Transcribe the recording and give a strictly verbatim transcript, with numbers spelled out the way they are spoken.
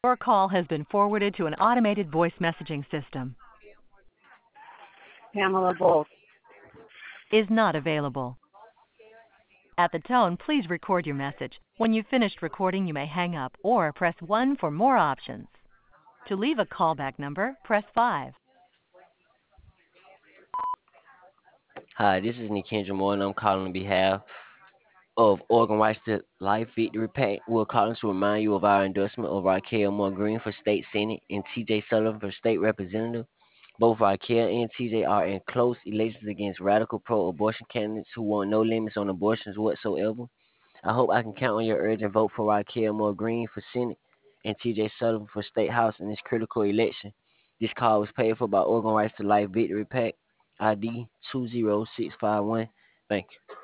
Your call has been forwarded to an automated voice messaging system. Pamela Bolt. Is not available. At the tone, please record your message. When you've finished recording, you may hang up or press one for more options. To leave a callback number, press five. Hi, this is Nikendra Moore, and I'm calling on behalf of Oregon Rights to Life Victory Pact. We're calling to remind you of our endorsement of Raquel Moore Green for State Senate and T J Sullivan for State Representative. Both Raquel and T J are in close elections against radical pro-abortion candidates who want no limits on abortions whatsoever. I hope I can count on your urgent vote for Raquel Moore Green for Senate and T J Sullivan for State House in this critical election. This call was paid for by Oregon Rights to Life Victory Pact, I D two zero six five one. Thank you.